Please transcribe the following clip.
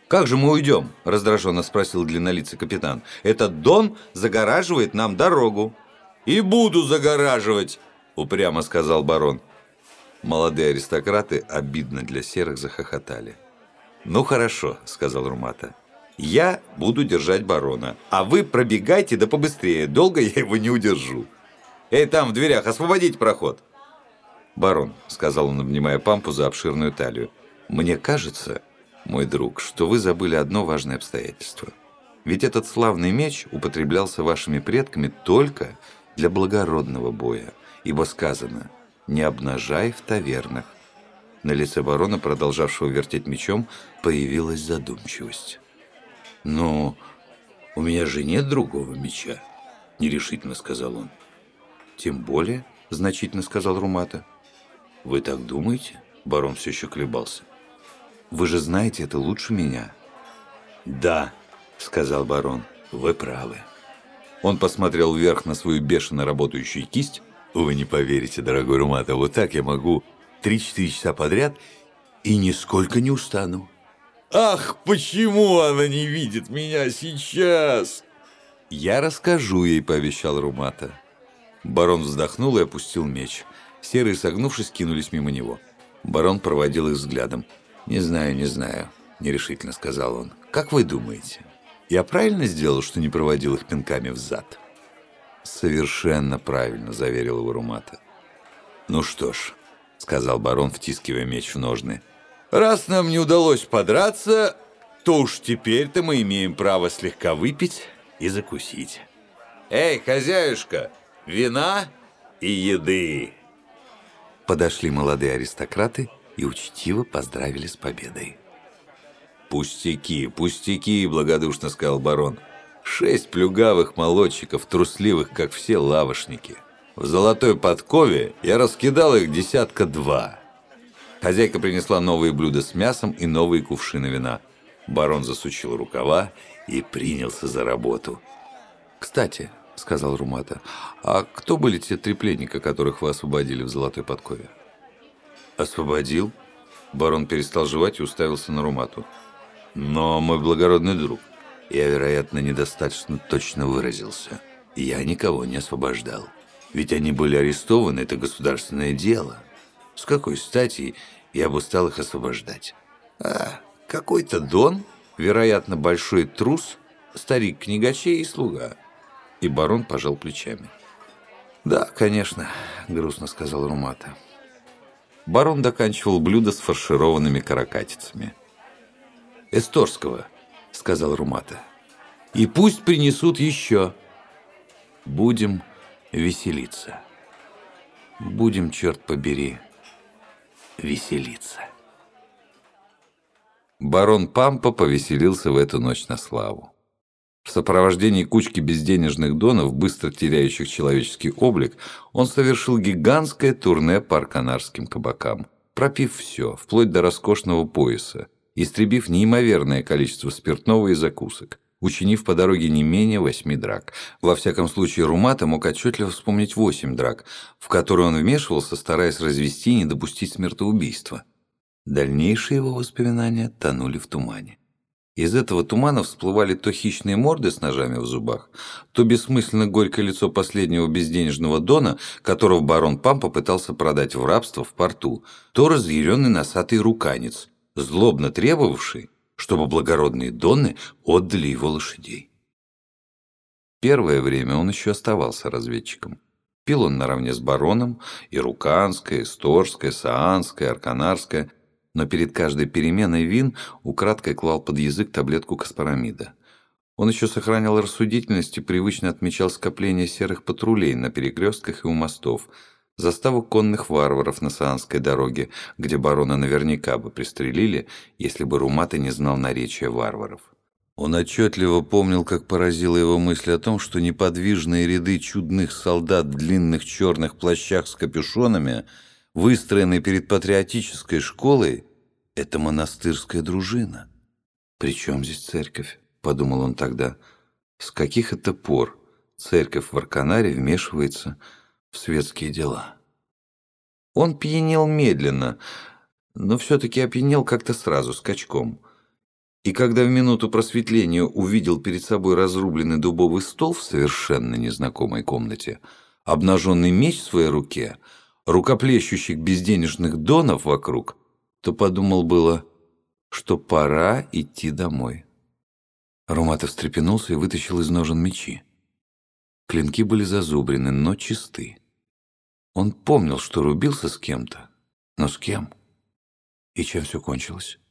«Как же мы уйдем?» – раздраженно спросил длиннолицый капитан. «Этот дон загораживает нам дорогу». «И буду загораживать!» – упрямо сказал барон. Молодые аристократы обидно для серых захохотали. «Ну хорошо», – сказал Румата. «Я буду держать барона, а вы пробегайте да побыстрее, долго я его не удержу. Эй, там в дверях, освободите проход!» «Барон», – сказал он, обнимая Пампу за обширную талию, – «мне кажется, мой друг, что вы забыли одно важное обстоятельство. Ведь этот славный меч употреблялся вашими предками только для благородного боя, ибо сказано «не обнажай в тавернах». На лице барона, продолжавшего вертеть мечом, появилась задумчивость. «Но у меня же нет другого меча», – нерешительно сказал он. «Тем более», – значительно сказал Румата. «Вы так думаете?» – барон все еще колебался. «Вы же знаете это лучше меня». «Да», – сказал барон, – «вы правы». Он посмотрел вверх на свою бешено работающую кисть. «Вы не поверите, дорогой Румата, вот так я могу 3-4 часа подряд и нисколько не устану». «Ах, почему она не видит меня сейчас?» «Я расскажу ей», – пообещал Румата. Барон вздохнул и опустил меч. Серые, согнувшись, кинулись мимо него. Барон проводил их взглядом. «Не знаю, нерешительно сказал он. «Как вы думаете, я правильно сделал, что не проводил их пинками взад?» «Совершенно правильно», – заверил его Румата. «Ну что ж», – сказал барон, втискивая меч в ножны. «Раз нам не удалось подраться, то уж теперь-то мы имеем право слегка выпить и закусить. Эй, хозяюшка, вина и еды!» Подошли молодые аристократы и учтиво поздравили с победой. «Пустяки, пустяки», – благодушно сказал барон. 6 плюгавых молодчиков, трусливых, как все лавошники. В золотой подкове я раскидал их 2. Хозяйка принесла новые блюда с мясом и новые кувшины вина. Барон засучил рукава и принялся за работу. «Кстати», – сказал Румата, – «а кто были те 3 пленника, которых вы освободили в золотой подкове?» «Освободил?» Барон перестал жевать и уставился на Румату. «Но, мой благородный друг, я, вероятно, недостаточно точно выразился. Я никого не освобождал. Ведь они были арестованы, это государственное дело. С какой стати я бы стал их освобождать? А, какой-то Дон, вероятно, большой трус, старик книгачей и слуга». И барон пожал плечами. «Да, конечно», — грустно сказал Румата. Барон доканчивал блюдо с фаршированными каракатицами. «Эсторского», — сказал Румата. «И пусть принесут еще. Будем веселиться. Будем, черт побери, веселиться». Барон Пампа повеселился в эту ночь на славу. В сопровождении кучки безденежных донов, быстро теряющих человеческий облик, он совершил гигантское турне по арканарским кабакам, пропив все, вплоть до роскошного пояса, истребив неимоверное количество спиртного и закусок, учинив по дороге не менее 8 драк. Во всяком случае, Румата мог отчетливо вспомнить 8 драк, в которые он вмешивался, стараясь развести и не допустить смертоубийства. Дальнейшие его воспоминания тонули в тумане. Из этого тумана всплывали то хищные морды с ножами в зубах, то бессмысленно горькое лицо последнего безденежного дона, которого барон Пампа пытался продать в рабство в порту, то разъяренный носатый руканец, злобно требовавший, чтобы благородные донны отдали его лошадей. Первое время он еще оставался разведчиком. Пил он наравне с бароном и руканское, эсторское, саанское, арканарское, но перед каждой переменой вин украдкой клал под язык таблетку каспарамида. Он еще сохранял рассудительность и привычно отмечал скопление серых патрулей на перекрестках и у мостов, заставу конных варваров на Саанской дороге, где барона наверняка бы пристрелили, если бы Румата не знал наречия варваров. Он отчетливо помнил, как поразила его мысль о том, что неподвижные ряды чудных солдат в длинных черных плащах с капюшонами, выстроенные перед патриотической школой, — это монастырская дружина. «При чем здесь церковь?» — подумал он тогда. «С каких это пор церковь в Арканаре вмешивается в светские дела?» Он пьянел медленно, но все-таки опьянел как-то сразу, скачком. И когда в минуту просветления увидел перед собой разрубленный дубовый стол в совершенно незнакомой комнате, обнаженный меч в своей руке, рукоплещущих безденежных донов вокруг, то подумал было, что пора идти домой. Руматов встрепенулся и вытащил из ножен мечи. Клинки были зазубрены, но чисты. Он помнил, что рубился с кем-то, но с кем? И чем все кончилось?